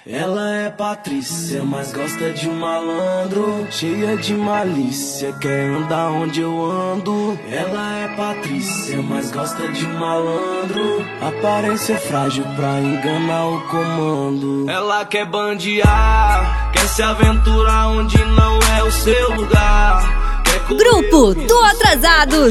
Ela é Patrícia, mas gosta de um malandro, cheia de malícia, quer andar onde eu ando. Ela é Patrícia, mas gosta de um malandro, aparência frágil pra enganar o comando. Ela quer bandear, quer se aventurar onde não é o seu lugar. Grupo Tô Atrasado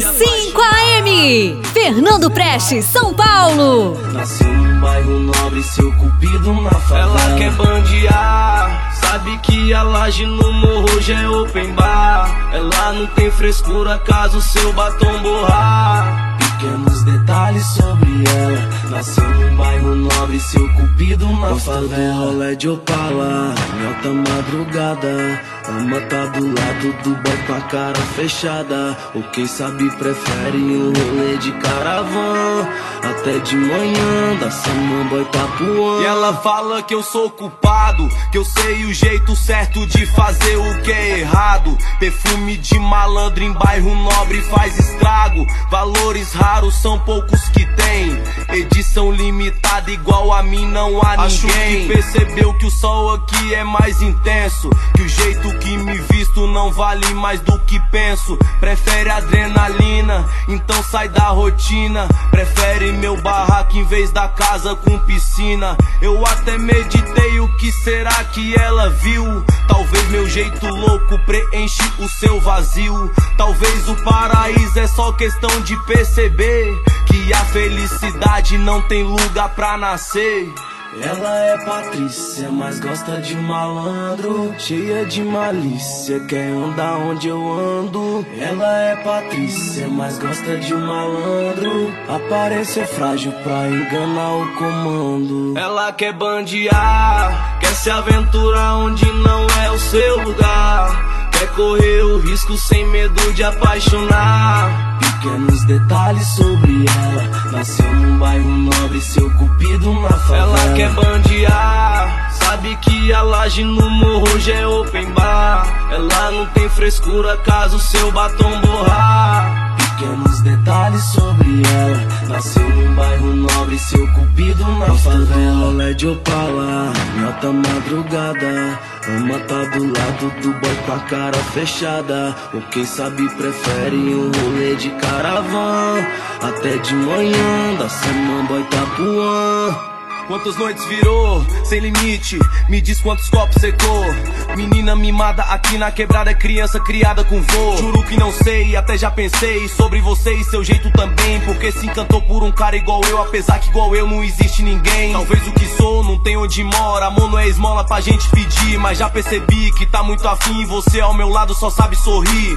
5am, Fernando Prestes, São Paulo. Nasceu num bairro nobre, seu cupido na favela. Ela quer bandear, sabe que a laje no morro já é open bar. Ela não tem frescura caso seu batom borrar. Pequenos detalhes sobre ela, nasceu num bairro nobre, seu cupido na favela. Rolê de Opala, em alta madrugada, ama tá do lado do boy com a cara fechada. Ou quem sabe prefere um rolê de caravan, até de manhã da Samambaia Itapuã. E ela fala que eu sou culpado, que eu sei o jeito certo de fazer o que é errado. Perfume de malandro em bairro nobre faz estrago. Valores raros são poucos que tem, edição limitada igual a mim não há ninguém. Acho que percebeu que o sol aqui é mais intenso, que o jeito que me visto não vale mais do que penso. Prefere adrenalina, então sai da rotina. Prefere meu barraco em vez da casa com piscina. Eu até meditei o que será que ela viu. Talvez meu jeito louco preenche o seu vazio. Talvez o paraíso é só questão de perceber que a felicidade não tem lugar pra nascer. Ela é Patrícia, mas gosta de um malandro, cheia de malícia, quer andar onde eu ando. Ela é Patrícia, mas gosta de um malandro, aparência frágil pra enganar o comando. Ela quer bandear, quer se aventurar onde não é o seu lugar. Quer correr o risco sem medo de apaixonar. Pequenos detalhes sobre ela, nasceu num bairro nobre, seu cupido na favela. Ela quer bandear, sabe que a laje no morro já é open bar. Ela não tem frescura caso seu batom borrar. Pequenos detalhes sobre ela, nasceu num bairro nobre, seu cupido na favela. Rolê de Opala, em alta madrugada, ama tá do lado do boy com a cara fechada. Ou quem sabe prefere um rolê de caravan, até de manhã da Samambaia Itapuã. Quantas noites virou, sem limite, me diz quantos copos secou. Menina mimada aqui na quebrada, é criança criada com vô. Juro que não sei, até já pensei sobre você e seu jeito também. Porque se encantou por um cara igual eu, apesar que igual eu não existe ninguém. Talvez o que sou não tem onde mora, amor não é esmola pra gente pedir. Mas já percebi que tá muito afim, você ao meu lado só sabe sorrir.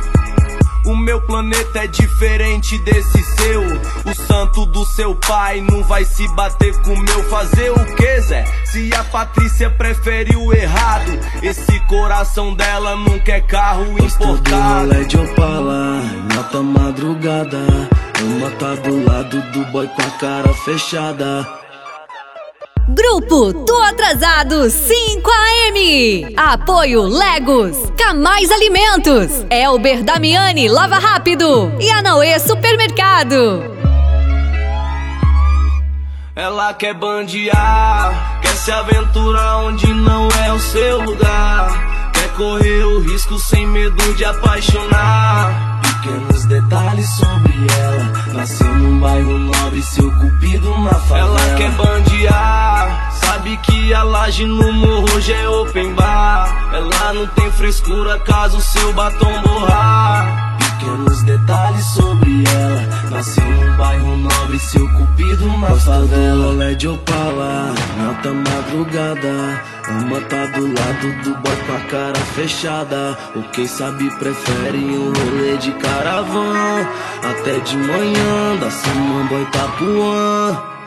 O meu planeta é diferente desse seu. O santo do seu pai não vai se bater com o meu. Fazer o que, Zé? Se a Patrícia prefere o errado, esse coração dela não quer carro importado. Rolê de Opala, em alta madrugada, uma tá do lado do boy com a cara fechada. Grupo Tô Atrasado 5am, apoio Legos, Camais Alimentos, Elber Damiani Lava Rápido e Anauê Supermercado. Ela quer bandear, quer se aventurar onde não é o seu lugar. Quer correr o risco sem medo de apaixonar. Pequenos detalhes sobre ela, nasceu num bairro nobre, seu cupido na favela. Ela quer bandear, sabe que a laje no morro já é open bar. Ela não tem frescura caso seu batom borrar. Pequenos detalhes sobre ela, nasceu num bairro nobre, seu cupido na favela. Rolê de Opala, em alta madrugada, ama tá do lado do boy com a cara fechada. Ou quem sabe prefere um rolê de caravan, até de manhã da Samambaia Itapuã.